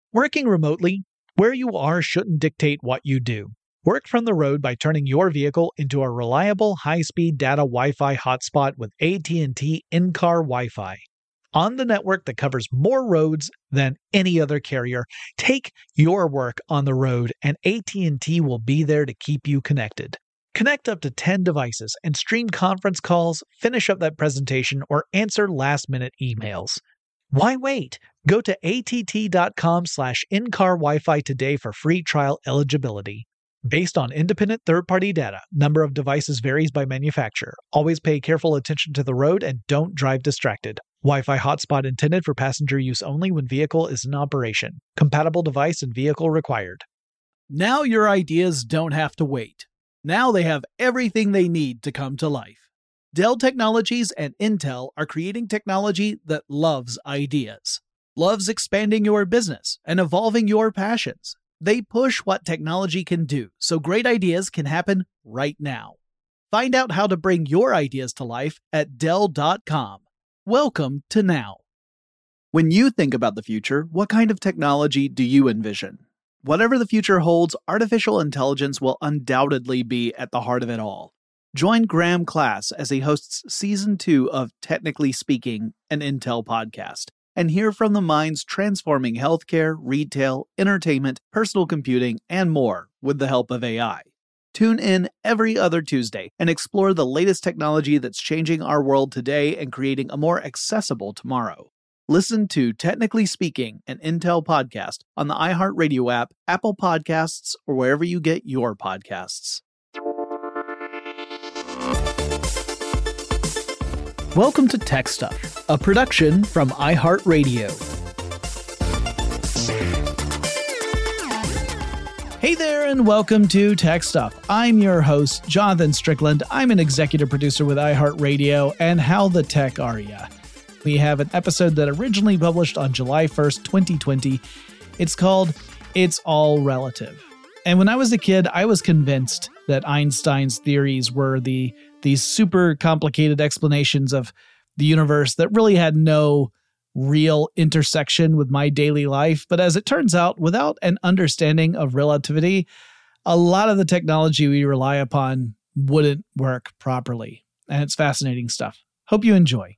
Working remotely, where you are shouldn't dictate what you do. Work from the road by turning your vehicle into a reliable high-speed data Wi-Fi hotspot with AT&T in-car Wi-Fi. On the network that covers more roads than any other carrier, take your work on the road and AT&T will be there to keep you connected. Connect up to 10 devices and stream conference calls, finish up that presentation, or answer last-minute emails. Why wait? Go to att.com/in-car Wi-Fi today for free trial eligibility. Based on independent third-party data, number of devices varies by manufacturer. Always pay careful attention to the road and don't drive distracted. Wi-Fi hotspot intended for passenger use only when vehicle is in operation. Compatible device and vehicle required. Now your ideas don't have to wait. Now they have everything they need to come to life. Dell Technologies and Intel are creating technology that loves ideas, loves expanding your business and evolving your passions. They push what technology can do so great ideas can happen right now. Find out how to bring your ideas to life at Dell.com. Welcome to now. When you think about the future, what kind of technology do you envision? Whatever the future holds, artificial intelligence will undoubtedly be at the heart of it all. Join Graham Class as he hosts Season 2 of Technically Speaking, an Intel podcast, and hear from the minds transforming healthcare, retail, entertainment, personal computing, and more with the help of AI. Tune in every other Tuesday and explore the latest technology that's changing our world today and creating a more accessible tomorrow. Listen to Technically Speaking, an Intel podcast on the iHeartRadio app, Apple Podcasts, or wherever you get your podcasts. Welcome to Tech Stuff, a production from iHeartRadio. Hey there, and welcome to Tech Stuff. I'm your host, Jonathan Strickland. I'm an executive producer with iHeartRadio, and how the tech are ya? We have an episode that originally published on July 1st, 2020. It's called It's All Relative. And when I was a kid, I was convinced that Einstein's theories were these super complicated explanations of the universe that really had no real intersection with my daily life. But as it turns out, without an understanding of relativity, a lot of the technology we rely upon wouldn't work properly. And it's fascinating stuff. Hope you enjoy.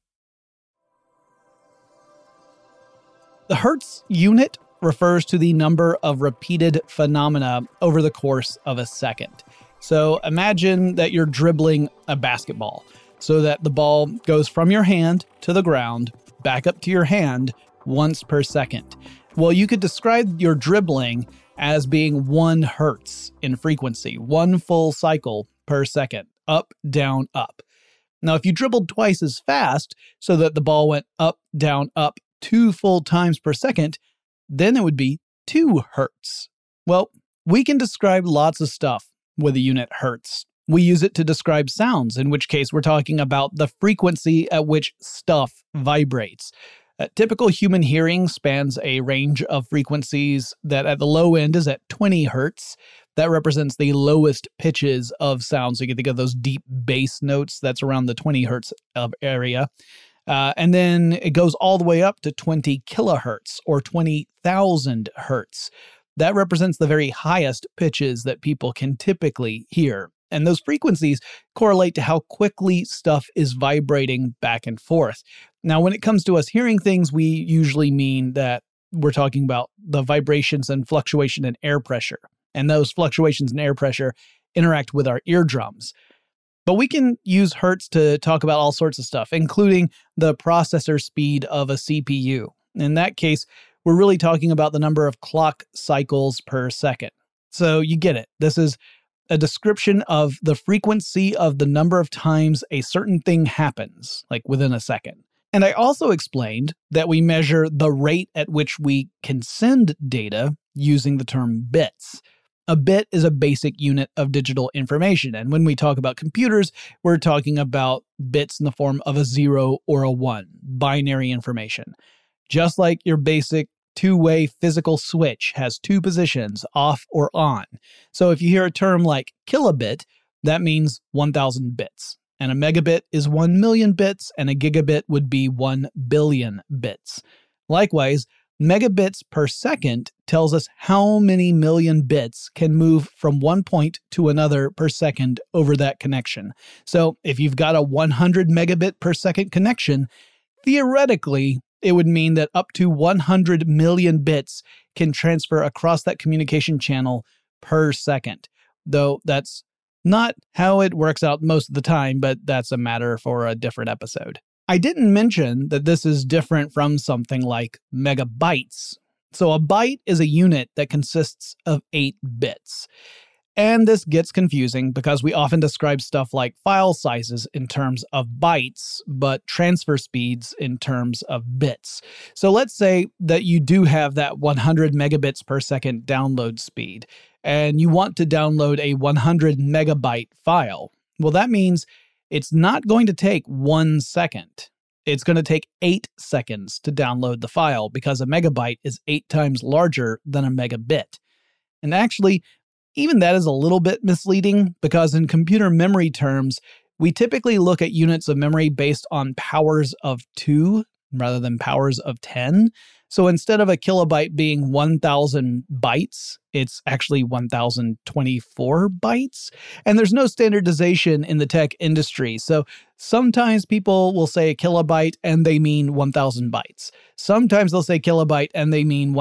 The Hertz unit refers to the number of repeated phenomena over the course of a second. So imagine that you're dribbling a basketball so that the ball goes from your hand to the ground, back up to your hand once per second. Well, you could describe your dribbling as being 1 hertz in frequency, 1 full cycle per second, up, down, up. Now, if you dribbled twice as fast so that the ball went up, 2 full times per second, then it would be 2 hertz. Well, we can describe lots of stuff with the unit hertz. We use it to describe sounds, in which case we're talking about the frequency at which stuff vibrates. Typical human hearing spans a range of frequencies that at the low end is at 20 hertz. That represents the lowest pitches of sound. So you can think of those deep bass notes, that's around the 20 hertz area. And then it goes all the way up to 20 kilohertz or 20,000 hertz. That represents the very highest pitches that people can typically hear. And those frequencies correlate to how quickly stuff is vibrating back and forth. Now, when it comes to us hearing things, we usually mean that we're talking about the vibrations and fluctuation in air pressure. And those fluctuations in air pressure interact with our eardrums. But we can use hertz to talk about all sorts of stuff, including the processor speed of a CPU. In that case, we're really talking about the number of clock cycles per second. So you get it. This is a description of the frequency of the number of times a certain thing happens, like within a second. And I also explained that we measure the rate at which we can send data using the term bits. A bit is a basic unit of digital information. And when we talk about computers, we're talking about bits in the form of a 0 or a 1, binary information. Just like your basic two-way physical switch has 2 positions, off or on. So if you hear a term like kilobit, that means 1,000 bits. And a megabit is 1 million bits, and a gigabit would be 1 billion bits. Likewise, Megabits per second tells us how many million bits can move from one point to another per second over that connection. So if you've got a 100 megabit per second connection, theoretically, it would mean that up to 100 million bits can transfer across that communication channel per second. Though that's not how it works out most of the time, but that's a matter for a different episode. I didn't mention that this is different from something like megabytes. So a byte is a unit that consists of 8 bits. And this gets confusing because we often describe stuff like file sizes in terms of bytes, but transfer speeds in terms of bits. So let's say that you do have that 100 megabits per second download speed, and you want to download a 100 megabyte file. Well, that means it's not going to take 1 second. It's going to take 8 seconds to download the file because a megabyte is 8 times larger than a megabit. And actually, even that is a little bit misleading because in computer memory terms, we typically look at units of memory based on powers of 2 rather than powers of 10. So instead of a kilobyte being 1,000 bytes, it's actually 1,024 bytes. And there's no standardization in the tech industry. So sometimes people will say a kilobyte and they mean 1,000 bytes. Sometimes they'll say kilobyte and they mean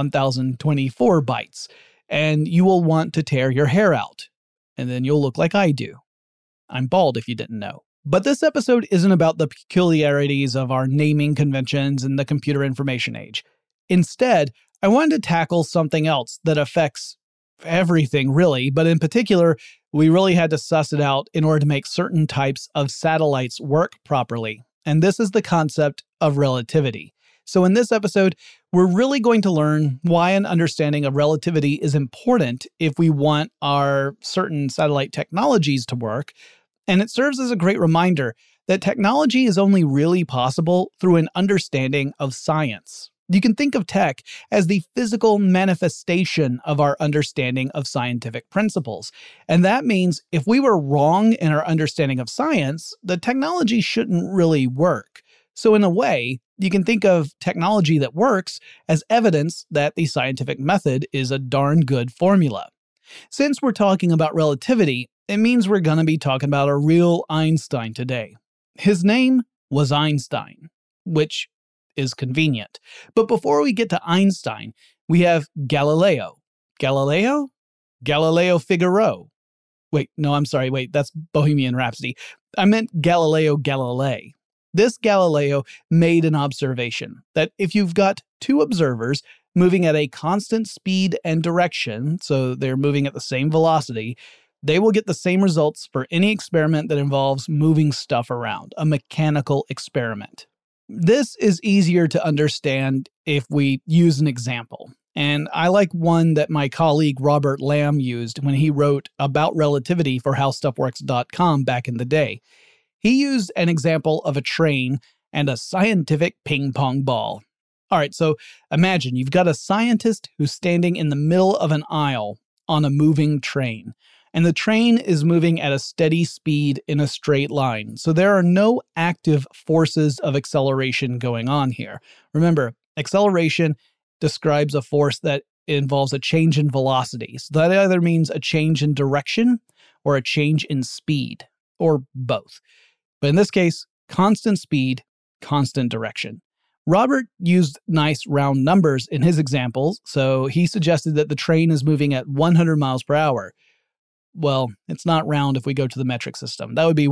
1,024 bytes. And you will want to tear your hair out. And then you'll look like I do. I'm bald if you didn't know. But this episode isn't about the peculiarities of our naming conventions in the computer information age. Instead, I wanted to tackle something else that affects everything really, but in particular, we really had to suss it out in order to make certain types of satellites work properly. And this is the concept of relativity. So in this episode, we're really going to learn why an understanding of relativity is important if we want our certain satellite technologies to work. And it serves as a great reminder that technology is only really possible through an understanding of science. You can think of tech as the physical manifestation of our understanding of scientific principles. And that means if we were wrong in our understanding of science, the technology shouldn't really work. So in a way, you can think of technology that works as evidence that the scientific method is a darn good formula. Since we're talking about relativity, it means we're going to be talking about a real Einstein today. His name was Einstein, which is convenient. But before we get to Einstein, we have Galileo. Galileo? Galileo Figaro. Wait, that's Bohemian Rhapsody. I meant Galileo Galilei. This Galileo made an observation that if you've got two observers moving at a constant speed and direction, so they're moving at the same velocity, they will get the same results for any experiment that involves moving stuff around, a mechanical experiment. This is easier to understand if we use an example. And I like one that my colleague Robert Lamb used when he wrote about relativity for HowStuffWorks.com back in the day. He used an example of a train and a scientific ping pong ball. All right, so imagine you've got a scientist who's standing in the middle of an aisle on a moving train. And the train is moving at a steady speed in a straight line. So there are no active forces of acceleration going on here. Remember, acceleration describes a force that involves a change in velocity. So that either means a change in direction or a change in speed, or both. But in this case, constant speed, constant direction. Robert used nice round numbers in his examples, so he suggested that the train is moving at 100 miles per hour. Well, it's not round if we go to the metric system. That would be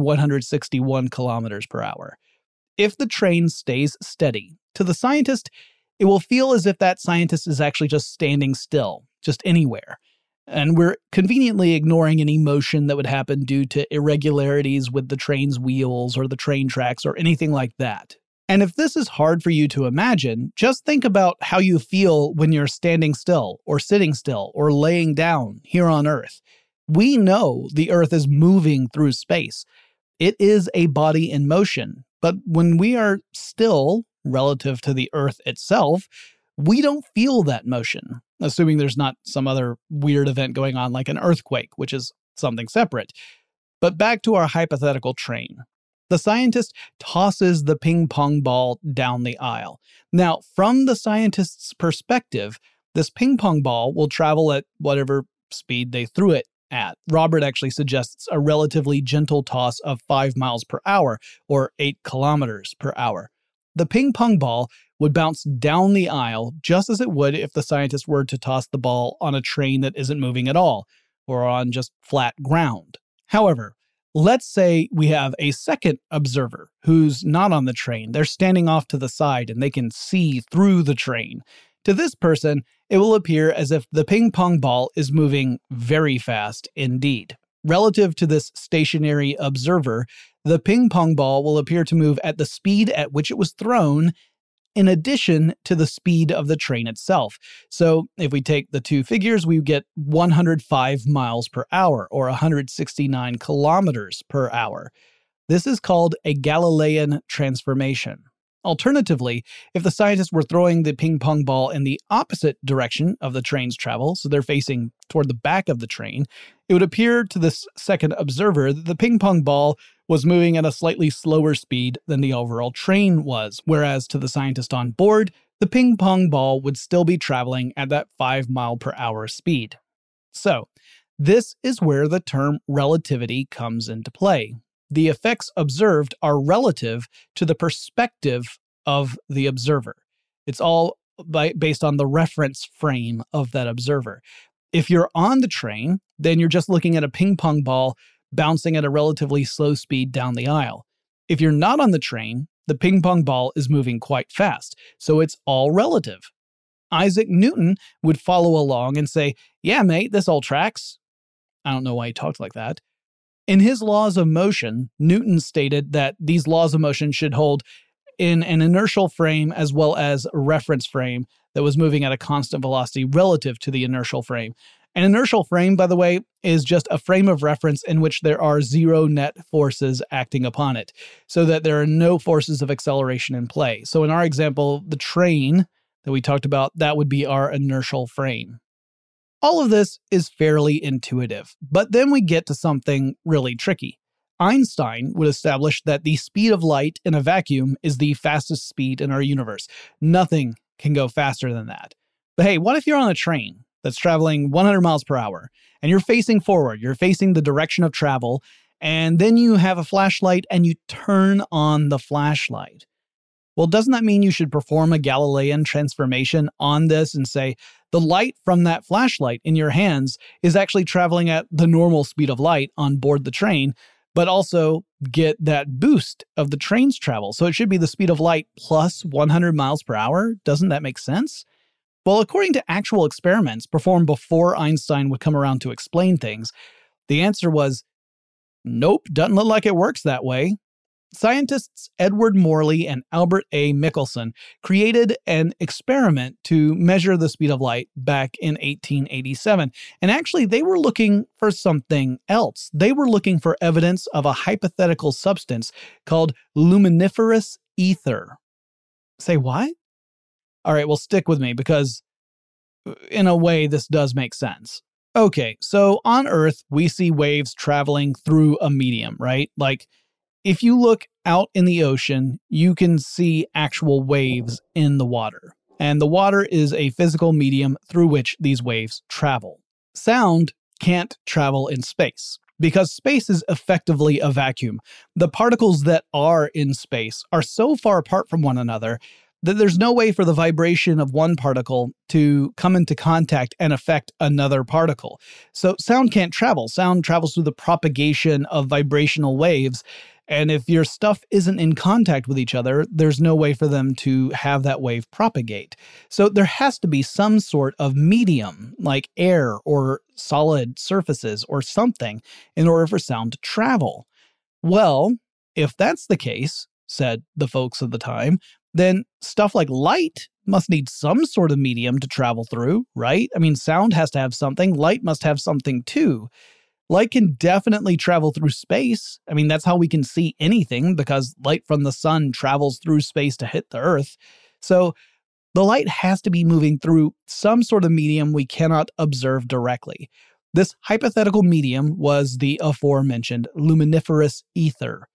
161 kilometers per hour. If the train stays steady, to the scientist, it will feel as if that scientist is actually just standing still, just anywhere. And we're conveniently ignoring any motion that would happen due to irregularities with the train's wheels or the train tracks or anything like that. And if this is hard for you to imagine, just think about how you feel when you're standing still or sitting still or laying down here on Earth. We know the Earth is moving through space. It is a body in motion. But when we are still, relative to the Earth itself, we don't feel that motion, assuming there's not some other weird event going on like an earthquake, which is something separate. But back to our hypothetical train. The scientist tosses the ping pong ball down the aisle. Now, from the scientist's perspective, this ping pong ball will travel at whatever speed they threw it at. Robert actually suggests a relatively gentle toss of 5 miles per hour, or 8 kilometers per hour. The ping pong ball would bounce down the aisle just as it would if the scientist were to toss the ball on a train that isn't moving at all, or on just flat ground. However, let's say we have a second observer who's not on the train. They're standing off to the side and they can see through the train. To this person, it will appear as if the ping pong ball is moving very fast indeed. Relative to this stationary observer, the ping pong ball will appear to move at the speed at which it was thrown, in addition to the speed of the train itself. So if we take the two figures, we get 105 miles per hour, or 169 kilometers per hour. This is called a Galilean transformation. Alternatively, if the scientists were throwing the ping pong ball in the opposite direction of the train's travel, so they're facing toward the back of the train, it would appear to this second observer that the ping pong ball was moving at a slightly slower speed than the overall train was, whereas to the scientist on board, the ping pong ball would still be traveling at that 5 mile per hour speed. So, this is where the term relativity comes into play. The effects observed are relative to the perspective of the observer. It's all based on the reference frame of that observer. If you're on the train, then you're just looking at a ping pong ball bouncing at a relatively slow speed down the aisle. If you're not on the train, the ping pong ball is moving quite fast, so it's all relative. Isaac Newton would follow along and say, "Yeah, mate, this all tracks." I don't know why he talked like that. In his laws of motion, Newton stated that these laws of motion should hold in an inertial frame as well as a reference frame that was moving at a constant velocity relative to the inertial frame. An inertial frame, by the way, is just a frame of reference in which there are zero net forces acting upon it, so that there are no forces of acceleration in play. So in our example, the train that we talked about, that would be our inertial frame. All of this is fairly intuitive, but then we get to something really tricky. Einstein would establish that the speed of light in a vacuum is the fastest speed in our universe. Nothing can go faster than that. But hey, what if you're on a train that's traveling 100 miles per hour and you're facing forward, you're facing the direction of travel, and then you have a flashlight and you turn on the flashlight? Well, doesn't that mean you should perform a Galilean transformation on this and say, the light from that flashlight in your hands is actually traveling at the normal speed of light on board the train, but also get that boost of the train's travel? So it should be the speed of light plus 100 miles per hour. Doesn't that make sense? Well, according to actual experiments performed before Einstein would come around to explain things, the answer was, nope, doesn't look like it works that way. Scientists Edward Morley and Albert A. Michelson created an experiment to measure the speed of light back in 1887. And actually, they were looking for something else. They were looking for evidence of a hypothetical substance called luminiferous ether. Say what? All right, well, stick with me because in a way, this does make sense. Okay, so on Earth, we see waves traveling through a medium, right? Like, if you look out in the ocean, you can see actual waves in the water. And the water is a physical medium through which these waves travel. Sound can't travel in space because space is effectively a vacuum. The particles that are in space are so far apart from one another that there's no way for the vibration of one particle to come into contact and affect another particle. So sound can't travel. Sound travels through the propagation of vibrational waves. And if your stuff isn't in contact with each other, there's no way for them to have that wave propagate. So there has to be some sort of medium, like air or solid surfaces or something, in order for sound to travel. Well, if that's the case, said the folks of the time, then stuff like light must need some sort of medium to travel through, right? I mean, sound has to have something. Light must have something too. Light can definitely travel through space. I mean, that's how we can see anything, because light from the sun travels through space to hit the Earth. So the light has to be moving through some sort of medium we cannot observe directly. This hypothetical medium was the aforementioned luminiferous ether.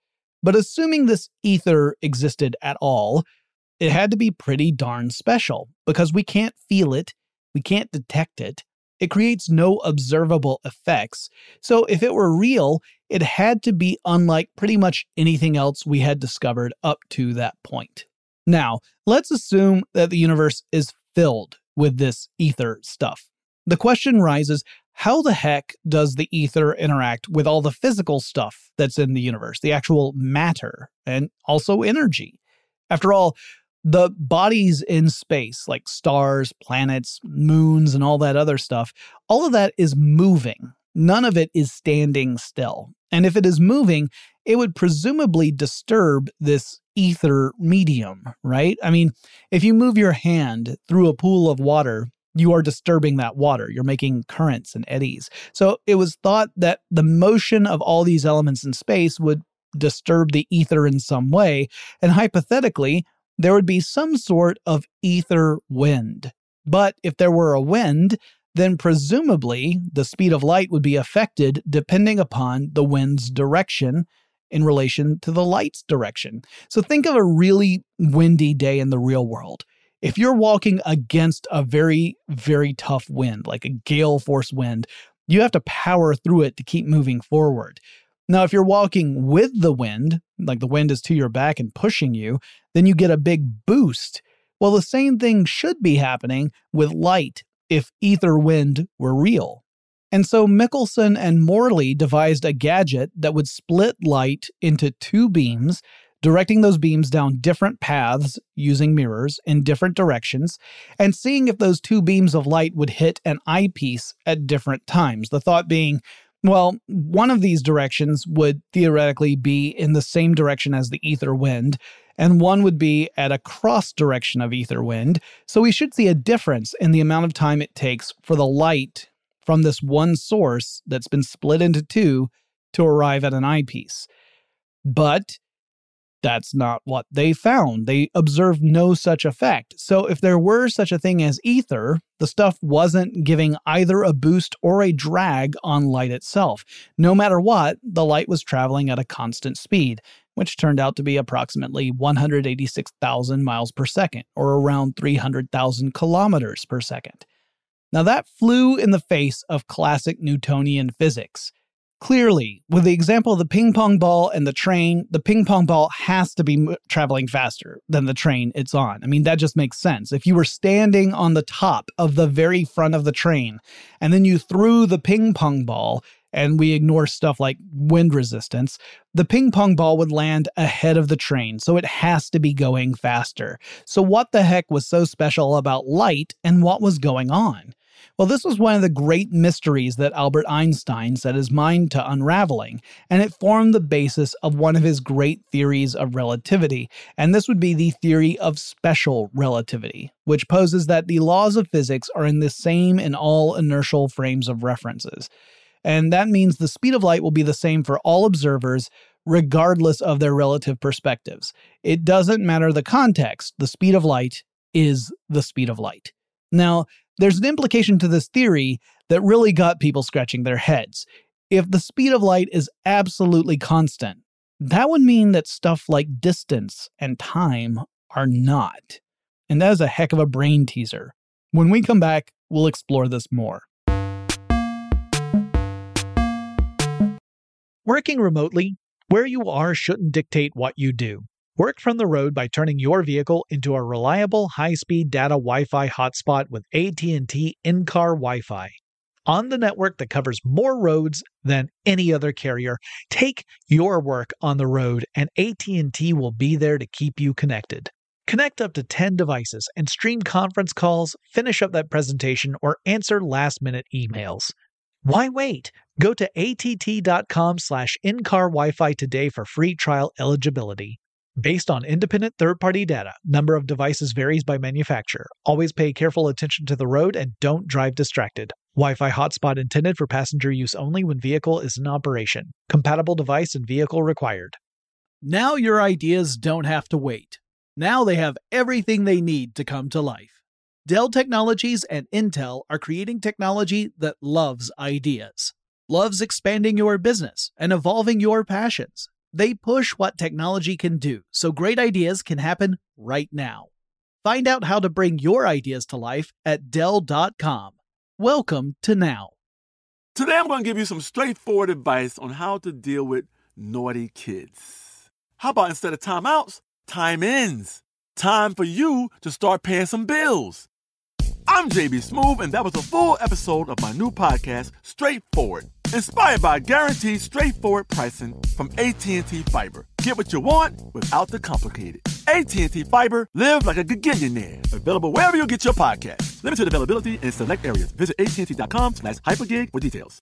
But assuming this ether existed at all, it had to be pretty darn special because we can't feel it, we can't detect it. It creates no observable effects. So if it were real, it had to be unlike pretty much anything else we had discovered up to that point. Now, let's assume that the universe is filled with this ether stuff. The question rises, how the heck does the ether interact with all the physical stuff that's in the universe, the actual matter, and also energy? After all, the bodies in space, like stars, planets, moons, and all that other stuff, all of that is moving. None of it is standing still. And if it is moving, it would presumably disturb this ether medium, right? I mean, if you move your hand through a pool of water, you are disturbing that water. You're making currents and eddies. So it was thought that the motion of all these elements in space would disturb the ether in some way, and hypothetically, there would be some sort of ether wind. But if there were a wind, then presumably the speed of light would be affected depending upon the wind's direction in relation to the light's direction. So think of a really windy day in the real world. If you're walking against a very, very tough wind, like a gale force wind, you have to power through it to keep moving forward. Now, if you're walking with the wind, like the wind is to your back and pushing you, then you get a big boost. Well, the same thing should be happening with light if ether wind were real. And so Michelson and Morley devised a gadget that would split light into two beams, directing those beams down different paths using mirrors in different directions, and seeing if those two beams of light would hit an eyepiece at different times. The thought being, well, one of these directions would theoretically be in the same direction as the ether wind, and one would be at a cross direction of ether wind. So we should see a difference in the amount of time it takes for the light from this one source that's been split into two to arrive at an eyepiece. But that's not what they found. They observed no such effect. So if there were such a thing as ether, the stuff wasn't giving either a boost or a drag on light itself. No matter what, the light was traveling at a constant speed, which turned out to be approximately 186,000 miles per second, or around 300,000 kilometers per second. Now that flew in the face of classic Newtonian physics. Clearly, with the example of the ping pong ball and the train, the ping pong ball has to be traveling faster than the train it's on. I mean, that just makes sense. If you were standing on the top of the very front of the train, and then you threw the ping pong ball, and we ignore stuff like wind resistance, the ping pong ball would land ahead of the train, so it has to be going faster. So what the heck was so special about light, and what was going on? Well, this was one of the great mysteries that Albert Einstein set his mind to unraveling, and it formed the basis of one of his great theories of relativity, and this would be the theory of special relativity, which poses that the laws of physics are the same in all inertial frames of references. And that means the speed of light will be the same for all observers, regardless of their relative perspectives. It doesn't matter the context, the speed of light is the speed of light. Now, there's an implication to this theory that really got people scratching their heads. If the speed of light is absolutely constant, that would mean that stuff like distance and time are not. And that is a heck of a brain teaser. When we come back, we'll explore this more. Working remotely, where you are shouldn't dictate what you do. Work from the road by turning your vehicle into a reliable high-speed data Wi-Fi hotspot with AT&T in-car Wi-Fi. On the network that covers more roads than any other carrier, take your work on the road and AT&T will be there to keep you connected. Connect up to 10 devices and stream conference calls, finish up that presentation, or answer last-minute emails. Why wait? Go to att.com/in-car Wi-Fi today for free trial eligibility. Based on independent third-party data, number of devices varies by manufacturer. Always pay careful attention to the road and don't drive distracted. Wi-Fi hotspot intended for passenger use only when vehicle is in operation. Compatible device and vehicle required. Now your ideas don't have to wait. Now they have everything they need to come to life. Dell Technologies and Intel are creating technology that loves ideas, loves expanding your business and evolving your passions. They push what technology can do so great ideas can happen right now. Find out how to bring your ideas to life at Dell.com. Welcome to Now. Today I'm going to give you some straightforward advice on how to deal with naughty kids. How about instead of timeouts, time-ins? Time for you to start paying some bills. I'm JB Smoove, and that was a full episode of my new podcast, Straightforward, inspired by guaranteed straightforward pricing from AT&T Fiber. Get what you want without the complicated. AT&T Fiber, live like a gigillionaire. Available wherever you get your podcasts. Limited availability in select areas. Visit AT&T.com/hypergig for details.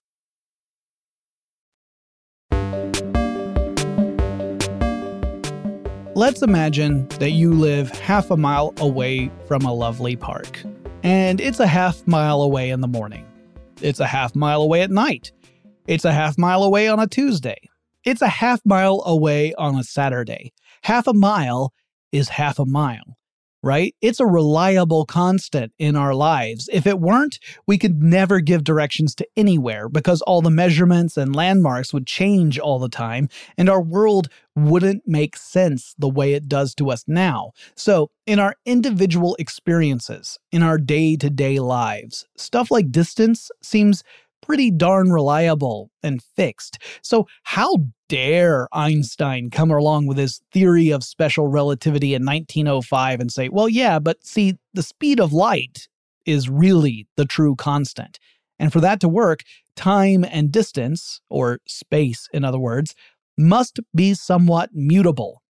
Let's imagine that you live half a mile away from a lovely park. And it's a half mile away in the morning. It's a half mile away at night. It's a half mile away on a Tuesday. It's a half mile away on a Saturday. Half a mile is half a mile, right? It's a reliable constant in our lives. If it weren't, we could never give directions to anywhere because all the measurements and landmarks would change all the time, and our world wouldn't make sense the way it does to us now. So, in our individual experiences, in our day-to-day lives, stuff like distance seems pretty darn reliable and fixed. So how dare Einstein come along with his theory of special relativity in 1905 and say, well, yeah, but see, the speed of light is really the true constant. And for that to work, time and distance, or space in other words, must be somewhat mutable.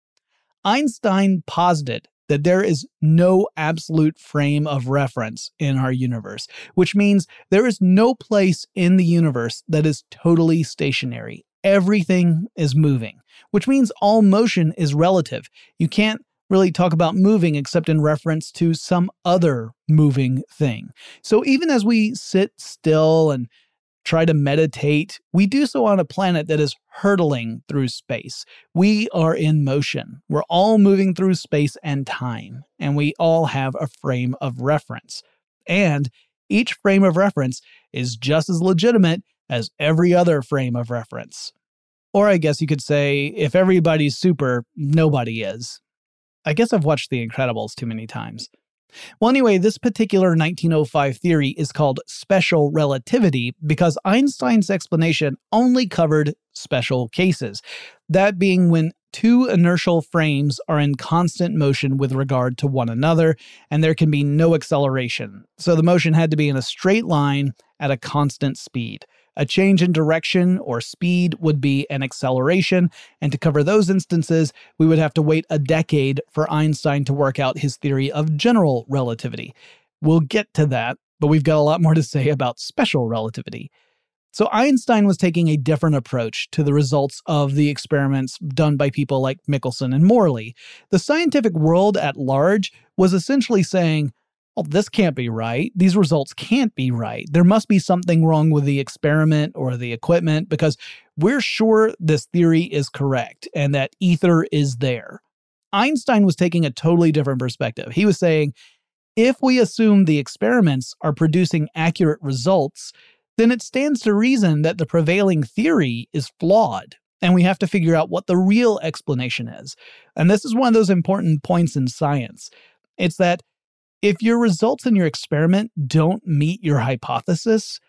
Einstein posited that there is no absolute frame of reference in our universe, which means there is no place in the universe that is totally stationary. Everything is moving, which means all motion is relative. You can't really talk about moving except in reference to some other moving thing. So even as we sit still and try to meditate, we do so on a planet that is hurtling through space. We are in motion. We're all moving through space and time, and we all have a frame of reference. And each frame of reference is just as legitimate as every other frame of reference. Or I guess you could say, if everybody's super, nobody is. I guess I've watched The Incredibles too many times. Well, anyway, this particular 1905 theory is called special relativity because Einstein's explanation only covered special cases. That being when two inertial frames are in constant motion with regard to one another, and there can be no acceleration. So the motion had to be in a straight line at a constant speed. A change in direction or speed would be an acceleration, and to cover those instances, we would have to wait a decade for Einstein to work out his theory of general relativity. We'll get to that, but we've got a lot more to say about special relativity. So Einstein was taking a different approach to the results of the experiments done by people like Michelson and Morley. The scientific world at large was essentially saying, well, this can't be right. These results can't be right. There must be something wrong with the experiment or the equipment because we're sure this theory is correct and that ether is there. Einstein was taking a totally different perspective. He was saying, if we assume the experiments are producing accurate results, then it stands to reason that the prevailing theory is flawed, and we have to figure out what the real explanation is. And this is one of those important points in science. It's that if your results in your experiment don't meet your hypothesis,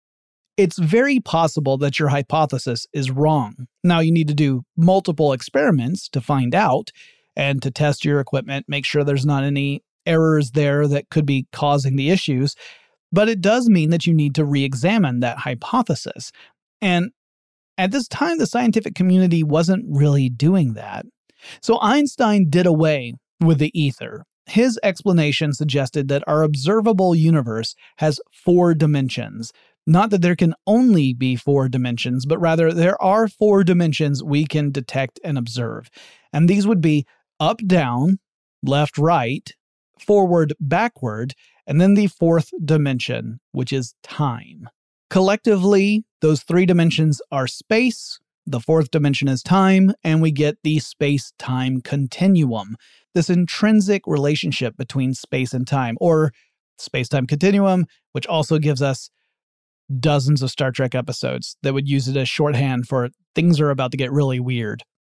it's very possible that your hypothesis is wrong. Now, you need to do multiple experiments to find out and to test your equipment, make sure there's not any errors there that could be causing the issues. But it does mean that you need to re-examine that hypothesis. And at this time, the scientific community wasn't really doing that. So Einstein did away with the ether. His explanation suggested that our observable universe has 4 dimensions. Not that there can only be 4 dimensions, but rather there are 4 dimensions we can detect and observe. And these would be up, down, left, right, forward, backward, and then the 4th dimension, which is time. Collectively, those 3 dimensions are space, the 4th dimension is time, and we get the space-time continuum. This intrinsic relationship between space and time, or space-time continuum, which also gives us dozens of Star Trek episodes that would use it as shorthand for things are about to get really weird.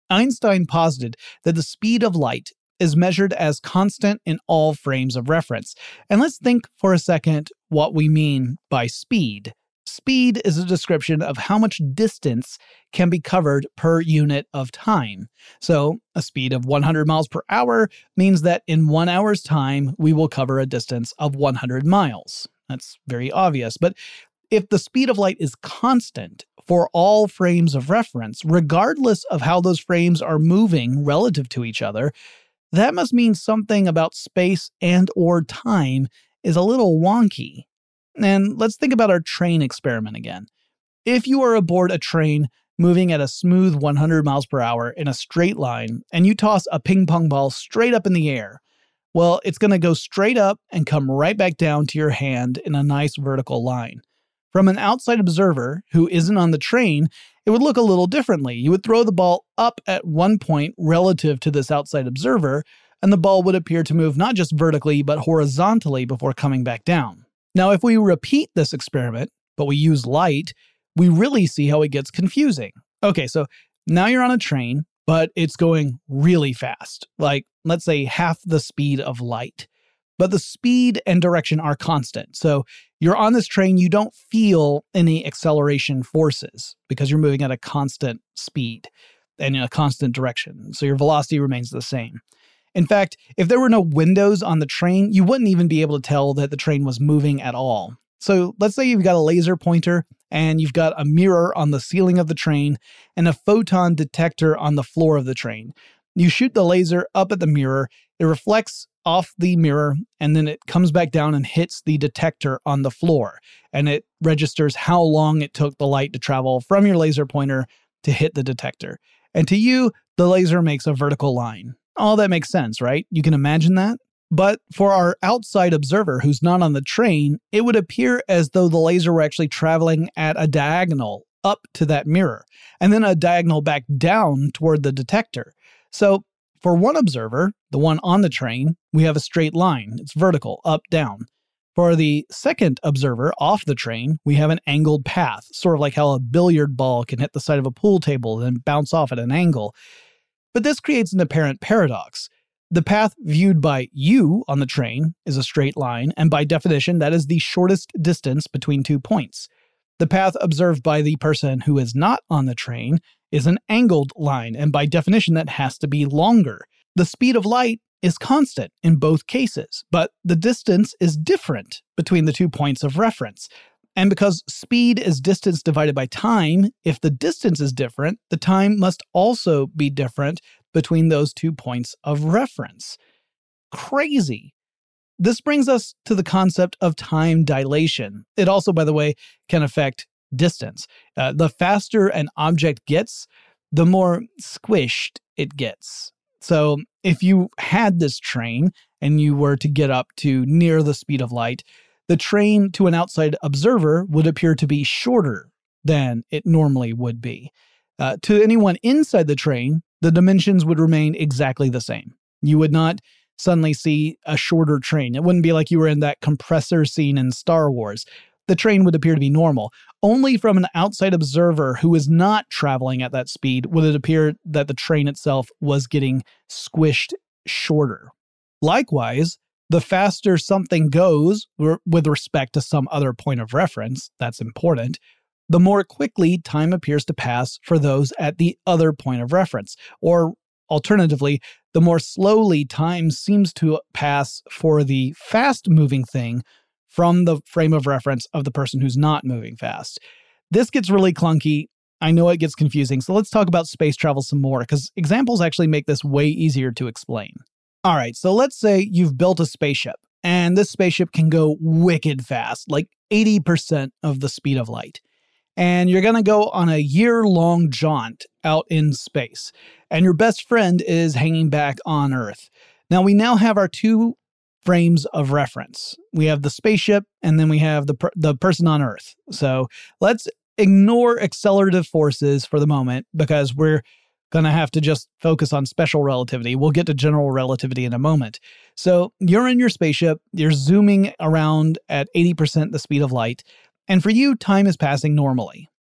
Einstein posited that the speed of light is measured as constant in all frames of reference. And let's think for a second what we mean by speed. Speed is a description of how much distance can be covered per unit of time. So a speed of 100 miles per hour means that in 1 hour's time, we will cover a distance of 100 miles. That's very obvious. But if the speed of light is constant for all frames of reference, regardless of how those frames are moving relative to each other, that must mean something about space and or time is a little wonky. And let's think about our train experiment again. If you are aboard a train moving at a smooth 100 miles per hour in a straight line, and you toss a ping pong ball straight up in the air, well, it's going to go straight up and come right back down to your hand in a nice vertical line. From an outside observer who isn't on the train, it would look a little differently. You would throw the ball up at one point relative to this outside observer, and the ball would appear to move not just vertically, but horizontally before coming back down. Now, if we repeat this experiment, but we use light, we really see how it gets confusing. Okay, so now you're on a train, but it's going really fast, like let's say half the speed of light. But the speed and direction are constant. So you're on this train, you don't feel any acceleration forces because you're moving at a constant speed and in a constant direction. So your velocity remains the same. In fact, if there were no windows on the train, you wouldn't even be able to tell that the train was moving at all. So let's say you've got a laser pointer and you've got a mirror on the ceiling of the train and a photon detector on the floor of the train. You shoot the laser up at the mirror, it reflects off the mirror, and then it comes back down and hits the detector on the floor. And it registers how long it took the light to travel from your laser pointer to hit the detector. And to you, the laser makes a vertical line. All that makes sense, right? You can imagine that? But for our outside observer who's not on the train, it would appear as though the laser were actually traveling at a diagonal up to that mirror, and then a diagonal back down toward the detector. So for one observer, the one on the train, we have a straight line. It's vertical, up, down. For the second observer off the train, we have an angled path, sort of like how a billiard ball can hit the side of a pool table and then bounce off at an angle. But this creates an apparent paradox. The path viewed by you on the train is a straight line, and by definition, that is the shortest distance between 2 points. The path observed by the person who is not on the train is an angled line, and by definition, that has to be longer. The speed of light is constant in both cases, but the distance is different between the 2 points of reference. And because speed is distance divided by time, if the distance is different, the time must also be different between those 2 points of reference. Crazy. This brings us to the concept of time dilation. It also, by the way, can affect distance. The faster an object gets, the more squished it gets. So if you had this train and you were to get up to near the speed of light, the train to an outside observer would appear to be shorter than it normally would be. To anyone inside the train, the dimensions would remain exactly the same. You would not suddenly see a shorter train. It wouldn't be like you were in that compressor scene in Star Wars. The train would appear to be normal. Only from an outside observer who is not traveling at that speed would it appear that the train itself was getting squished shorter. Likewise, the faster something goes with respect to some other point of reference, that's important, the more quickly time appears to pass for those at the other point of reference. Or alternatively, the more slowly time seems to pass for the fast-moving thing from the frame of reference of the person who's not moving fast. This gets really clunky. I know it gets confusing, so let's talk about space travel some more, because examples actually make this way easier to explain. All right, so let's say you've built a spaceship, and this spaceship can go wicked fast, like 80% of the speed of light. And you're going to go on a year-long jaunt out in space, and your best friend is hanging back on Earth. Now, we now have our two frames of reference. We have the spaceship, and then we have the person on Earth. So let's ignore accelerative forces for the moment, because we're going to have to just focus on special relativity. We'll get to general relativity in a moment. So you're in your spaceship, you're zooming around at 80% the speed of light, and for you, time is passing normally.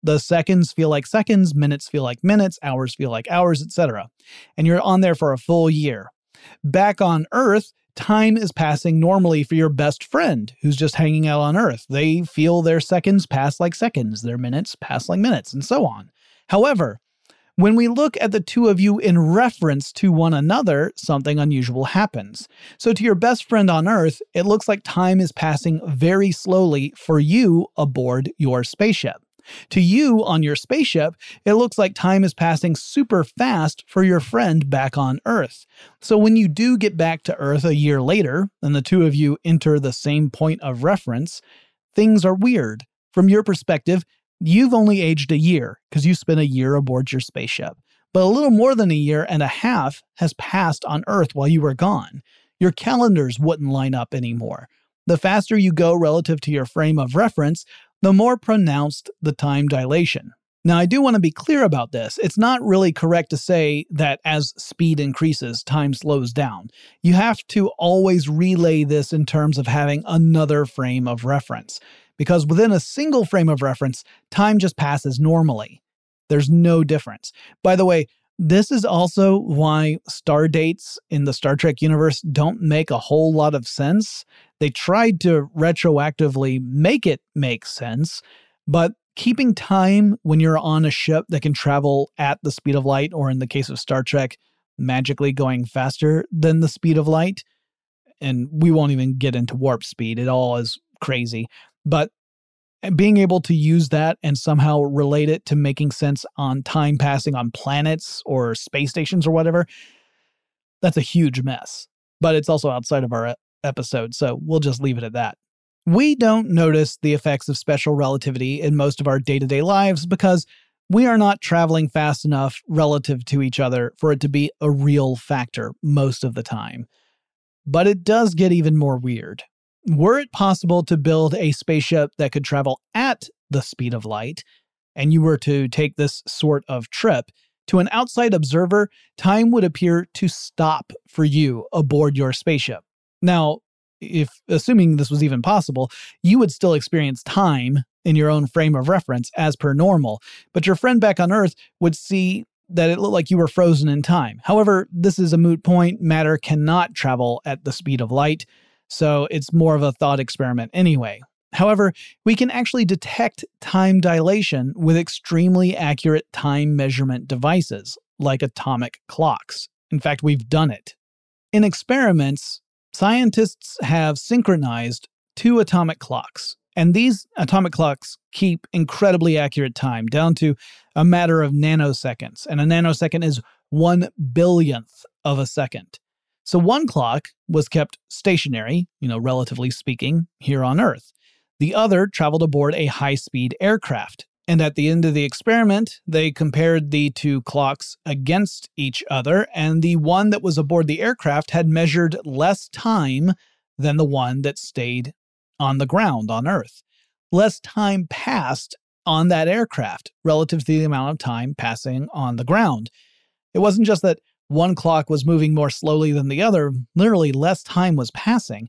The seconds feel like seconds, minutes feel like minutes, hours feel like hours, etc. And you're on there for a full year. Back on Earth, time is passing normally for your best friend who's just hanging out on Earth. They feel their seconds pass like seconds, their minutes pass like minutes, and so on. However, when we look at the two of you in reference to one another, something unusual happens. So to your best friend on Earth, it looks like time is passing very slowly for you aboard your spaceship. To you on your spaceship, it looks like time is passing super fast for your friend back on Earth. So when you do get back to Earth a year later, and the two of you enter the same point of reference, things are weird. From your perspective, you've only aged a year because you spent a year aboard your spaceship. But a little more than a year and a half has passed on Earth while you were gone. Your calendars wouldn't line up anymore. The faster you go relative to your frame of reference, the more pronounced the time dilation. Now, I do want to be clear about this. It's not really correct to say that as speed increases, time slows down. You have to always relay this in terms of having another frame of reference. Because within a single frame of reference, time just passes normally. There's no difference. By the way, this is also why star dates in the Star Trek universe don't make a whole lot of sense. They tried to retroactively make it make sense, but keeping time when you're on a ship that can travel at the speed of light, or in the case of Star Trek, magically going faster than the speed of light, and we won't even get into warp speed, it all is crazy, but being able to use that and somehow relate it to making sense on time passing on planets or space stations or whatever, that's a huge mess. But it's also outside of our episode, so we'll just leave it at that. We don't notice the effects of special relativity in most of our day-to-day lives because we are not traveling fast enough relative to each other for it to be a real factor most of the time. But it does get even more weird. Were it possible to build a spaceship that could travel at the speed of light, and you were to take this sort of trip, to an outside observer, time would appear to stop for you aboard your spaceship. Now, if assuming this was even possible, you would still experience time in your own frame of reference as per normal, but your friend back on Earth would see that it looked like you were frozen in time. However, this is a moot point. Matter cannot travel at the speed of light, so it's more of a thought experiment anyway. However, we can actually detect time dilation with extremely accurate time measurement devices, like atomic clocks. In fact, we've done it. In experiments, scientists have synchronized 2 atomic clocks, and these atomic clocks keep incredibly accurate time, down to a matter of nanoseconds, and a nanosecond is 1 billionth of a second. So one clock was kept stationary, relatively speaking, here on Earth. The other traveled aboard a high-speed aircraft. And at the end of the experiment, they compared the 2 clocks against each other, and the one that was aboard the aircraft had measured less time than the one that stayed on the ground on Earth. Less time passed on that aircraft relative to the amount of time passing on the ground. It wasn't just that one clock was moving more slowly than the other, literally less time was passing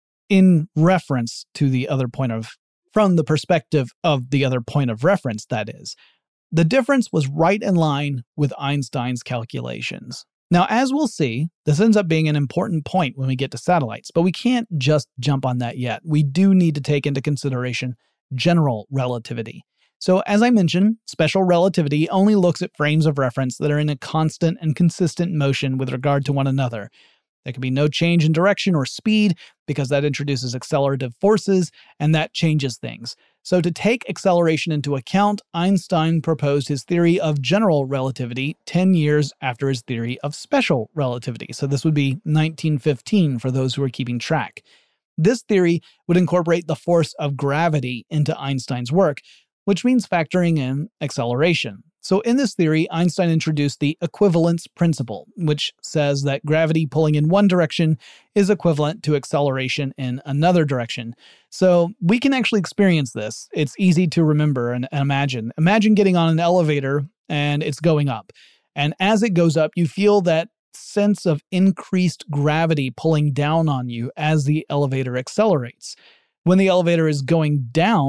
in reference to the other from the perspective of the other point of reference, that is. The difference was right in line with Einstein's calculations. Now, as we'll see, this ends up being an important point when we get to satellites, but we can't just jump on that yet. We do need to take into consideration general relativity. So as I mentioned, special relativity only looks at frames of reference that are in a constant and consistent motion with regard to one another. There can be no change in direction or speed because that introduces accelerative forces and that changes things. So to take acceleration into account, Einstein proposed his theory of general relativity 10 years after his theory of special relativity. So this would be 1915 for those who are keeping track. This theory would incorporate the force of gravity into Einstein's work, which means factoring in acceleration. So in this theory, Einstein introduced the equivalence principle, which says that gravity pulling in one direction is equivalent to acceleration in another direction. So we can actually experience this. It's easy to remember and imagine. Imagine getting on an elevator and it's going up. And as it goes up, you feel that sense of increased gravity pulling down on you as the elevator accelerates. When the elevator is going down,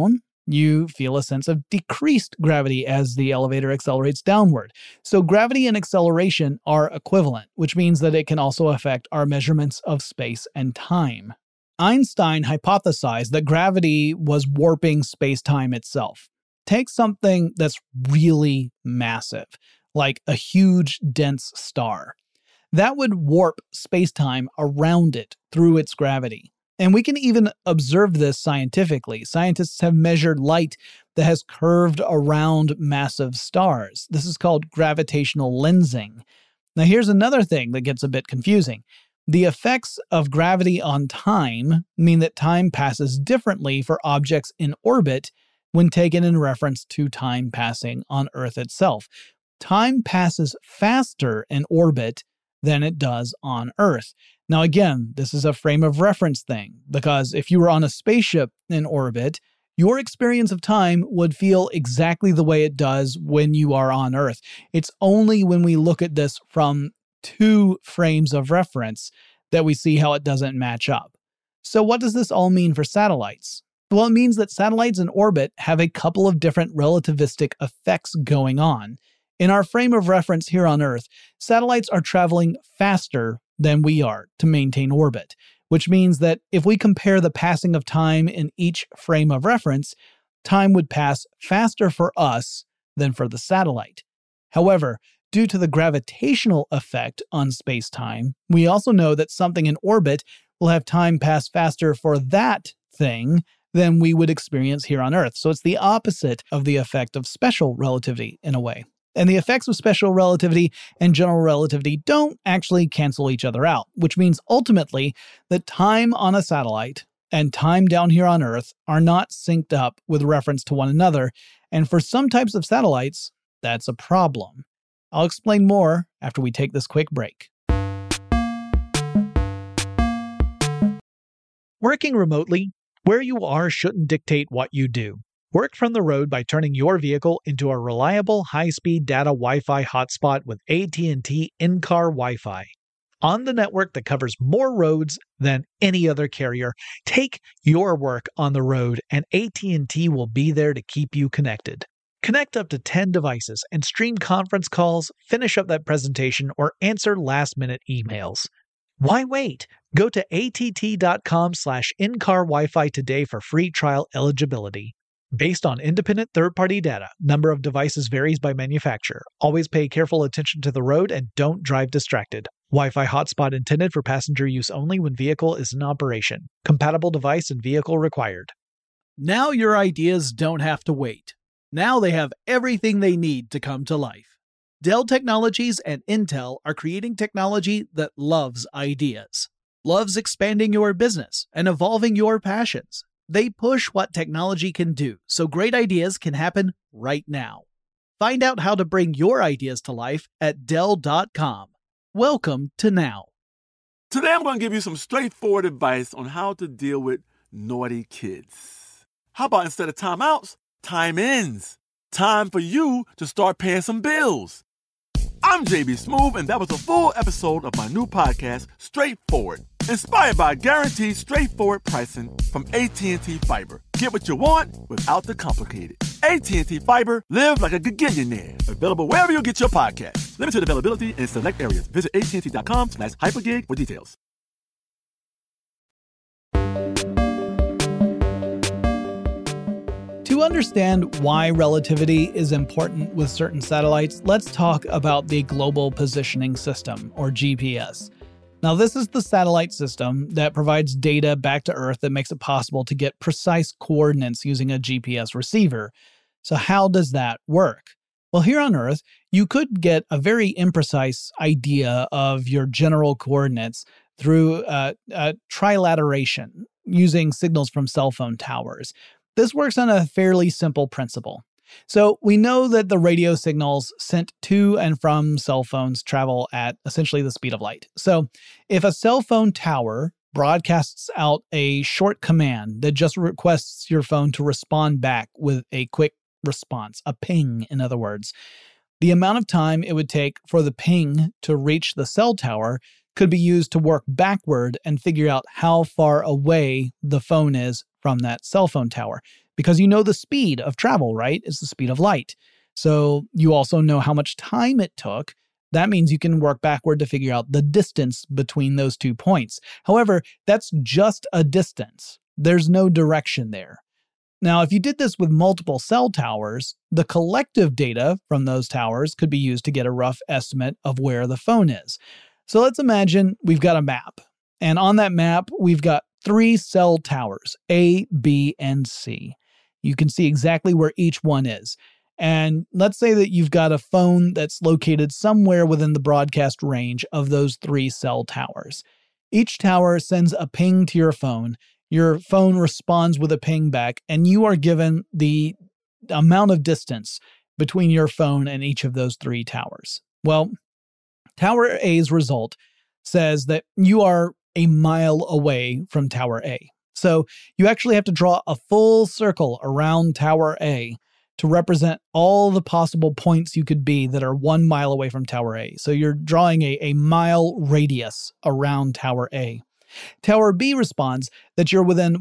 You feel a sense of decreased gravity as the elevator accelerates downward. So gravity and acceleration are equivalent, which means that it can also affect our measurements of space and time. Einstein hypothesized that gravity was warping space-time itself. Take something that's really massive, like a huge, dense star. That would warp space-time around it through its gravity. And we can even observe this scientifically. Scientists have measured light that has curved around massive stars. This is called gravitational lensing. Now, here's another thing that gets a bit confusing. The effects of gravity on time mean that time passes differently for objects in orbit when taken in reference to time passing on Earth itself. Time passes faster in orbit than it does on Earth. Now again, this is a frame of reference thing, because if you were on a spaceship in orbit, your experience of time would feel exactly the way it does when you are on Earth. It's only when we look at this from two frames of reference that we see how it doesn't match up. So what does this all mean for satellites? Well, it means that satellites in orbit have a couple of different relativistic effects going on. In our frame of reference here on Earth, satellites are traveling faster than we are to maintain orbit, which means that if we compare the passing of time in each frame of reference, time would pass faster for us than for the satellite. However, due to the gravitational effect on space-time, we also know that something in orbit will have time pass faster for that thing than we would experience here on Earth. So it's the opposite of the effect of special relativity in a way. And the effects of special relativity and general relativity don't actually cancel each other out, which means ultimately that time on a satellite and time down here on Earth are not synced up with reference to one another. And for some types of satellites, that's a problem. I'll explain more after we take this quick break. Working remotely, where you are shouldn't dictate what you do. Work from the road by turning your vehicle into a reliable high-speed data Wi-Fi hotspot with AT&T in-car Wi-Fi. On the network that covers more roads than any other carrier, take your work on the road and AT&T will be there to keep you connected. Connect up to 10 devices and stream conference calls, finish up that presentation, or answer last-minute emails. Why wait? Go to att.com/in-car Wi-Fi today for free trial eligibility. Based on independent third-party data, number of devices varies by manufacturer. Always pay careful attention to the road and don't drive distracted. Wi-Fi hotspot intended for passenger use only when vehicle is in operation. Compatible device and vehicle required. Now your ideas don't have to wait. Now they have everything they need to come to life. Dell Technologies and Intel are creating technology that loves ideas, loves expanding your business and evolving your passions. They push what technology can do so great ideas can happen right now. Find out how to bring your ideas to life at Dell.com. Welcome to Now. Today I'm going to give you some straightforward advice on how to deal with naughty kids. How about instead of timeouts, time-ins? Time for you to start paying some bills. I'm JB Smoove, and that was a full episode of my new podcast, Straightforward, inspired by guaranteed straightforward pricing from AT&T Fiber. Get what you want without the complicated. AT&T Fiber, live like a gigillionaire. Available wherever you get your podcasts. Limited availability in select areas. Visit AT&T.com/hypergig for details. To understand why relativity is important with certain satellites, let's talk about the Global Positioning System, or GPS. Now, this is the satellite system that provides data back to Earth that makes it possible to get precise coordinates using a GPS receiver. So how does that work? Well, here on Earth, you could get a very imprecise idea of your general coordinates through trilateration using signals from cell phone towers. This works on a fairly simple principle. So we know that the radio signals sent to and from cell phones travel at essentially the speed of light. So if a cell phone tower broadcasts out a short command that just requests your phone to respond back with a quick response, a ping in other words, the amount of time it would take for the ping to reach the cell tower could be used to work backward and figure out how far away the phone is from that cell phone tower. because you know the speed of travel, right? It's the speed of light. So you also know how much time it took. That means you can work backward to figure out the distance between those 2 points. However, that's just a distance. There's no direction there. Now, if you did this with multiple cell towers, the collective data from those towers could be used to get a rough estimate of where the phone is. So let's imagine we've got a map. And on that map, we've got 3 cell towers, A, B, and C. You can see exactly where each one is. And let's say that you've got a phone that's located somewhere within the broadcast range of those 3 cell towers. Each tower sends a ping to your phone. Your phone responds with a ping back, and you are given the amount of distance between your phone and each of those 3 towers. Well, Tower A's result says that you are a mile away from Tower A. So you actually have to draw a full circle around Tower A to represent all the possible points you could be that are 1 mile away from Tower A. So you're drawing a mile radius around Tower A. Tower B responds that you're within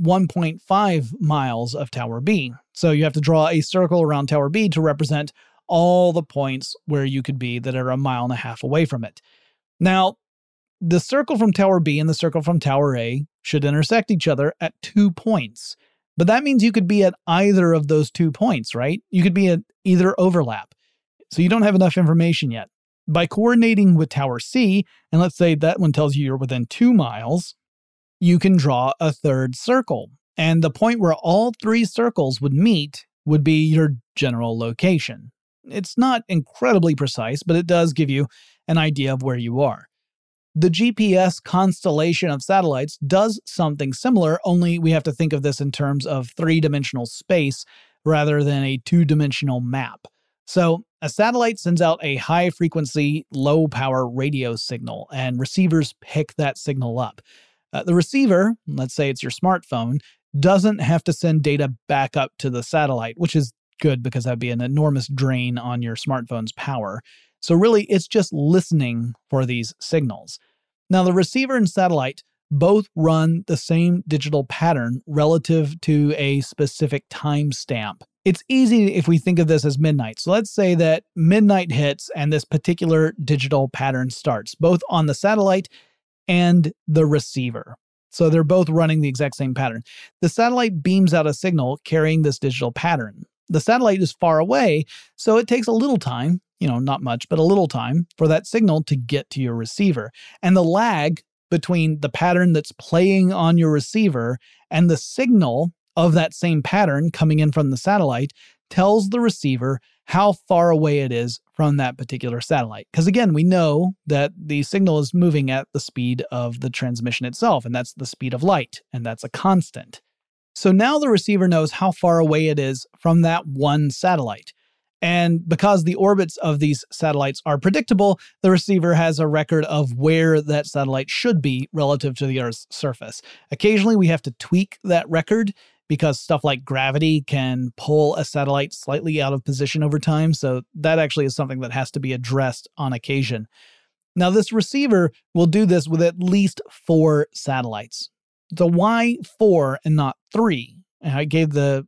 1.5 miles of Tower B. So you have to draw a circle around Tower B to represent all the points where you could be that are 1.5 miles away from it. Now, the circle from Tower B and the circle from Tower A should intersect each other at 2 points. But that means you could be at either of those 2 points, right? You could be at either overlap. So you don't have enough information yet. By coordinating with Tower C, and let's say that one tells you you're within 2 miles, you can draw a third circle. And the point where all 3 circles would meet would be your general location. It's not incredibly precise, but it does give you an idea of where you are. The GPS constellation of satellites does something similar, only we have to think of this in terms of 3-dimensional space rather than a 2-dimensional map. So a satellite sends out a high-frequency, low-power radio signal, and receivers pick that signal up. The receiver, let's say it's your smartphone, doesn't have to send data back up to the satellite, which is good because that would be an enormous drain on your smartphone's power. So really, it's just listening for these signals. Now, the receiver and satellite both run the same digital pattern relative to a specific timestamp. It's easy if we think of this as midnight. So let's say that midnight hits and this particular digital pattern starts, both on the satellite and the receiver. So they're both running the exact same pattern. The satellite beams out a signal carrying this digital pattern. The satellite is far away, so it takes a little time, not much, but a little time for that signal to get to your receiver. And the lag between the pattern that's playing on your receiver and the signal of that same pattern coming in from the satellite tells the receiver how far away it is from that particular satellite. Because again, we know that the signal is moving at the speed of the transmission itself, and that's the speed of light, and that's a constant. So now the receiver knows how far away it is from that one satellite. And because the orbits of these satellites are predictable, the receiver has a record of where that satellite should be relative to the Earth's surface. Occasionally, we have to tweak that record because stuff like gravity can pull a satellite slightly out of position over time. So that actually is something that has to be addressed on occasion. Now, this receiver will do this with at least 4 satellites. So why 4 and not 3? I gave the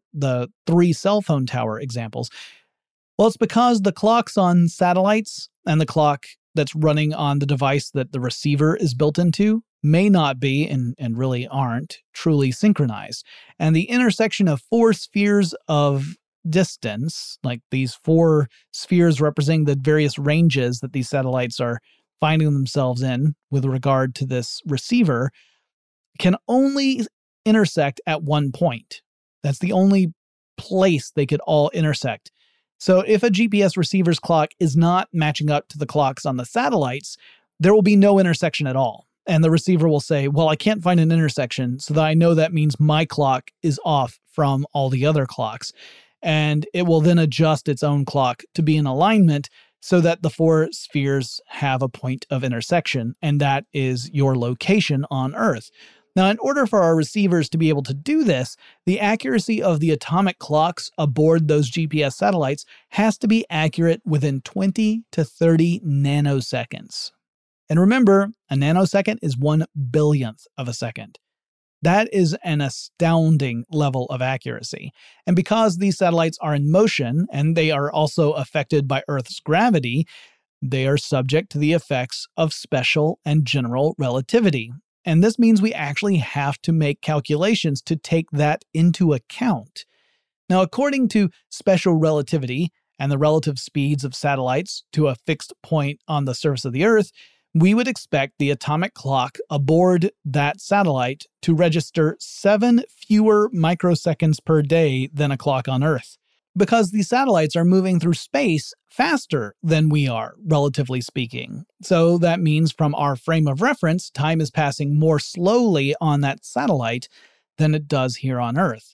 3 cell phone tower examples. Well, it's because the clocks on satellites and the clock that's running on the device that the receiver is built into may not be, and really aren't, truly synchronized. And the intersection of 4 spheres of distance, like these 4 spheres representing the various ranges that these satellites are finding themselves in with regard to this receiver, can only intersect at one point. That's the only place they could all intersect. So if a GPS receiver's clock is not matching up to the clocks on the satellites, there will be no intersection at all. And the receiver will say, well, I can't find an intersection, so that I know that means my clock is off from all the other clocks. And it will then adjust its own clock to be in alignment so that the 4 spheres have a point of intersection, and that is your location on Earth. Now, in order for our receivers to be able to do this, the accuracy of the atomic clocks aboard those GPS satellites has to be accurate within 20 to 30 nanoseconds. And remember, a nanosecond is 1 billionth of a second. That is an astounding level of accuracy. And because these satellites are in motion and they are also affected by Earth's gravity, they are subject to the effects of special and general relativity. And this means we actually have to make calculations to take that into account. Now, according to special relativity and the relative speeds of satellites to a fixed point on the surface of the Earth, we would expect the atomic clock aboard that satellite to register 7 fewer microseconds per day than a clock on Earth. Because these satellites are moving through space faster than we are, relatively speaking. So that means from our frame of reference, time is passing more slowly on that satellite than it does here on Earth.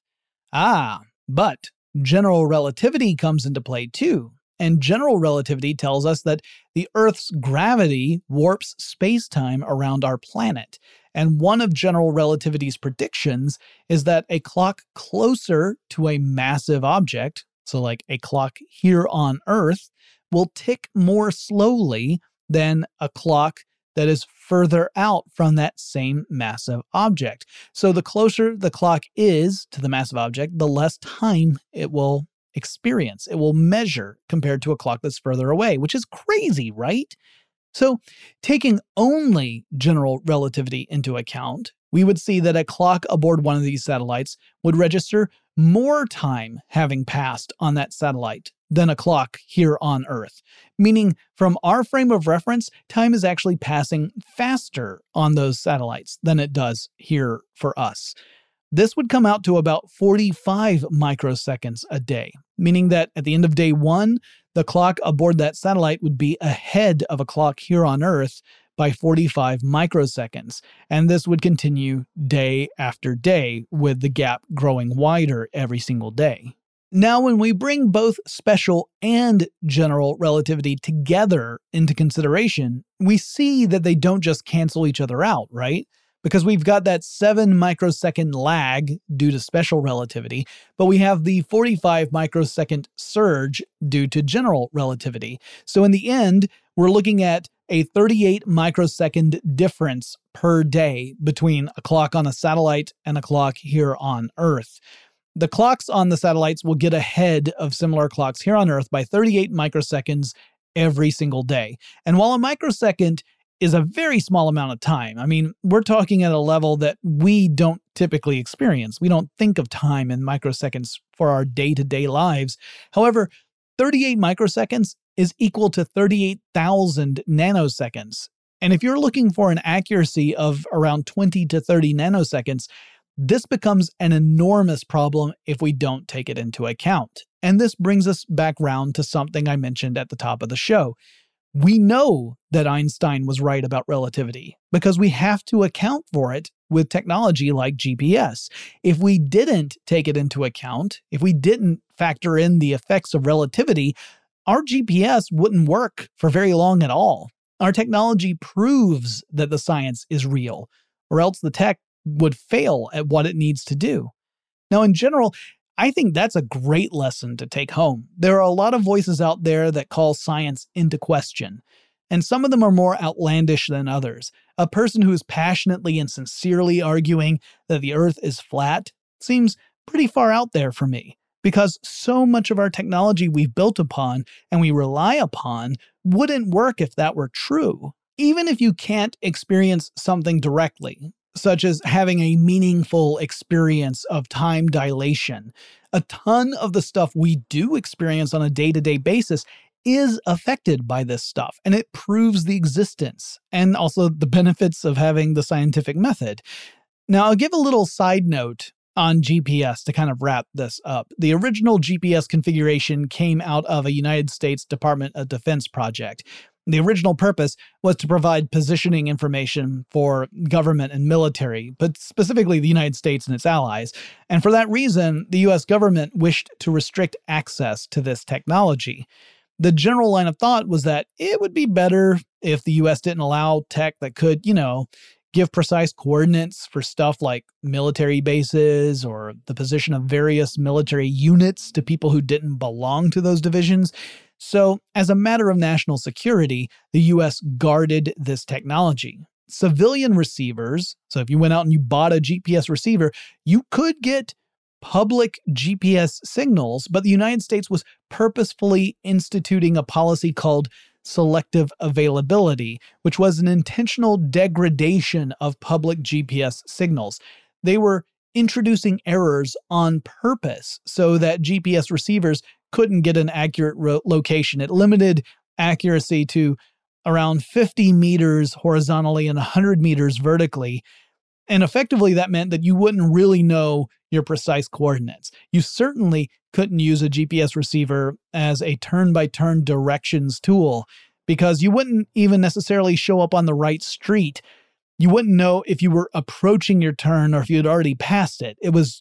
But general relativity comes into play too. And general relativity tells us that the Earth's gravity warps space-time around our planet. And one of general relativity's predictions is that a clock closer to a massive object, so like a clock here on Earth, will tick more slowly than a clock that is further out from that same massive object. So the closer the clock is to the massive object, the less time it will experience. It will measure compared to a clock that's further away, which is crazy, right? So taking only general relativity into account, we would see that a clock aboard one of these satellites would register more time having passed on that satellite than a clock here on Earth. Meaning, from our frame of reference, time is actually passing faster on those satellites than it does here for us. This would come out to about 45 microseconds a day, meaning that at the end of day one, the clock aboard that satellite would be ahead of a clock here on Earth by 45 microseconds. And this would continue day after day, with the gap growing wider every single day. Now, when we bring both special and general relativity together into consideration, we see that they don't just cancel each other out, right? Because we've got that 7 microsecond lag due to special relativity, but we have the 45 microsecond surge due to general relativity. So in the end, we're looking at a 38 microsecond difference per day between a clock on a satellite and a clock here on Earth. The clocks on the satellites will get ahead of similar clocks here on Earth by 38 microseconds every single day. And while a microsecond is a very small amount of time, I mean, we're talking at a level that we don't typically experience. We don't think of time in microseconds for our day-to-day lives. However, 38 microseconds is equal to 38,000 nanoseconds. And if you're looking for an accuracy of around 20 to 30 nanoseconds, this becomes an enormous problem if we don't take it into account. And this brings us back round to something I mentioned at the top of the show. We know that Einstein was right about relativity because we have to account for it with technology like GPS. If we didn't take it into account, if we didn't factor in the effects of relativity, our GPS wouldn't work for very long at all. Our technology proves that the science is real, or else the tech would fail at what it needs to do. Now, in general, I think that's a great lesson to take home. There are a lot of voices out there that call science into question, and some of them are more outlandish than others. A person who is passionately and sincerely arguing that the Earth is flat seems pretty far out there for me, because so much of our technology we've built upon and we rely upon wouldn't work if that were true. Even if you can't experience something directly, such as having a meaningful experience of time dilation, a ton of the stuff we do experience on a day-to-day basis is affected by this stuff, and it proves the existence and also the benefits of having the scientific method. Now, I'll give a little side note on GPS to kind of wrap this up. The original GPS configuration came out of a United States Department of Defense project. The original purpose was to provide positioning information for government and military, but specifically the United States and its allies. And for that reason, the US government wished to restrict access to this technology. The general line of thought was that it would be better if the US didn't allow tech that could, give precise coordinates for stuff like military bases or the position of various military units to people who didn't belong to those divisions. So, as a matter of national security, the US guarded this technology. civilian receivers, so if you went out and you bought a GPS receiver, you could get public GPS signals, but the United States was purposefully instituting a policy called selective availability, which was an intentional degradation of public GPS signals. They were introducing errors on purpose so that GPS receivers couldn't get an accurate location. It limited accuracy to around 50 meters horizontally and 100 meters vertically. And effectively, that meant that you wouldn't really know your precise coordinates. You certainly couldn't use a GPS receiver as a turn-by-turn directions tool because you wouldn't even necessarily show up on the right street. You wouldn't know if you were approaching your turn or if you had already passed it. It was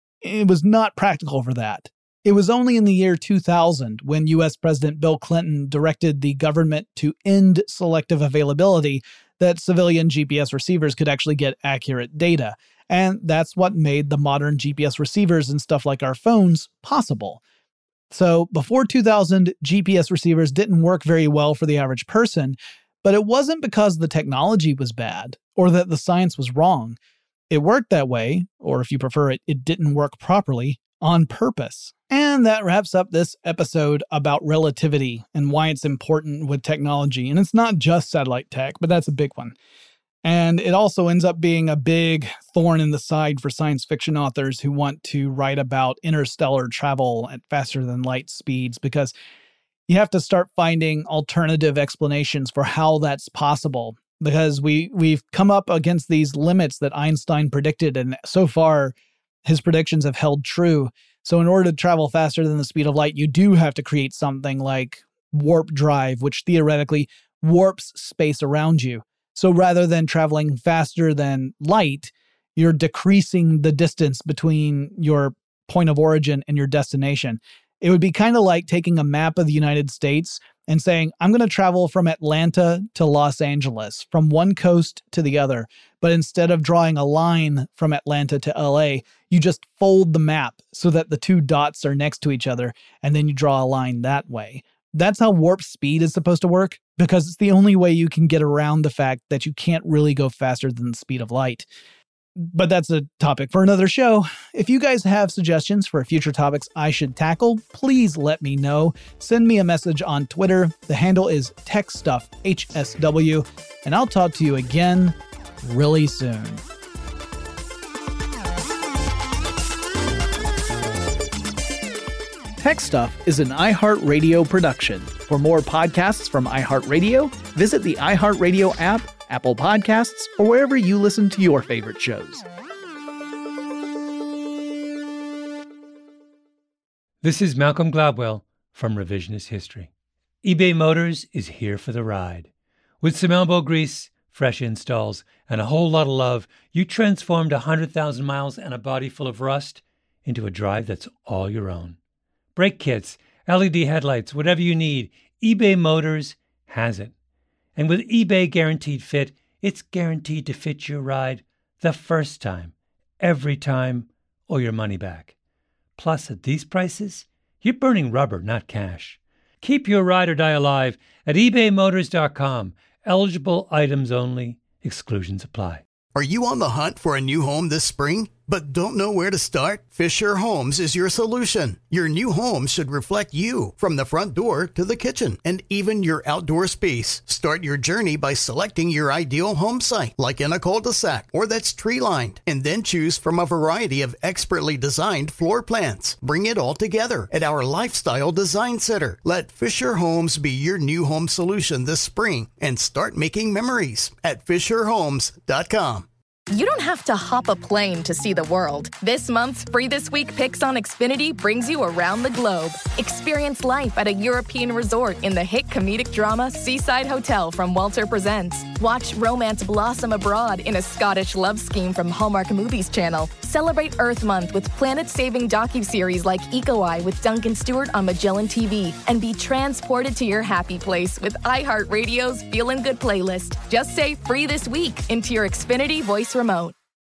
not practical for that. It was only in the year 2000 when U.S. President Bill Clinton directed the government to end selective availability that civilian GPS receivers could actually get accurate data. And that's what made the modern GPS receivers and stuff like our phones possible. So before 2000, GPS receivers didn't work very well for the average person, but it wasn't because the technology was bad or that the science was wrong. It worked that way, or if you prefer it, it didn't work properly on purpose. And that wraps up this episode about relativity and why it's important with technology. And it's not just satellite tech, but that's a big one. And it also ends up being a big thorn in the side for science fiction authors who want to write about interstellar travel at faster than light speeds, because you have to start finding alternative explanations for how that's possible. Because we've come up against these limits that Einstein predicted, and so far his predictions have held true. So in order to travel faster than the speed of light, you do have to create something like warp drive, which theoretically warps space around you. So rather than traveling faster than light, you're decreasing the distance between your point of origin and your destination. It would be kind of like taking a map of the United States and saying, I'm going to travel from Atlanta to Los Angeles, from one coast to the other. But instead of drawing a line from Atlanta to LA, you just fold the map so that the two dots are next to each other, and then you draw a line that way. That's how warp speed is supposed to work, because it's the only way you can get around the fact that you can't really go faster than the speed of light. But that's a topic for another show. If you guys have suggestions for future topics I should tackle, please let me know. Send me a message on Twitter. The handle is TechStuffHSW, and I'll talk to you again really soon. Tech Stuff is an iHeartRadio production. For more podcasts from iHeartRadio, visit the iHeartRadio app, Apple Podcasts, or wherever you listen to your favorite shows. This is Malcolm Gladwell from Revisionist History. eBay Motors is here for the ride. With some elbow grease, fresh installs, and a whole lot of love, you transformed 100,000 miles and a body full of rust into a drive that's all your own. Brake kits, LED headlights, whatever you need, eBay Motors has it. And with eBay Guaranteed Fit, it's guaranteed to fit your ride the first time, every time, or your money back. Plus, at these prices, you're burning rubber, not cash. Keep your ride or die alive at ebaymotors.com. Eligible items only. Exclusions apply. Are you on the hunt for a new home this spring, but don't know where to start? Fisher Homes is your solution. Your new home should reflect you, from the front door to the kitchen, and even your outdoor space. Start your journey by selecting your ideal home site, like in a cul-de-sac or that's tree-lined, and then choose from a variety of expertly designed floor plans. Bring it all together at our Lifestyle Design Center. Let Fisher Homes be your new home solution this spring and start making memories at FisherHomes.com. You don't have to hop a plane to see the world. This month's Free This Week Picks on Xfinity brings you around the globe. Experience life at a European resort in the hit comedic drama Seaside Hotel from Walter Presents. Watch romance blossom abroad in a Scottish love scheme from Hallmark Movies Channel. Celebrate Earth Month with planet-saving docuseries like Eco Eye with Duncan Stewart on Magellan TV. And be transported to your happy place with iHeartRadio's Feelin' Good playlist. Just say Free This Week into your Xfinity voice remote.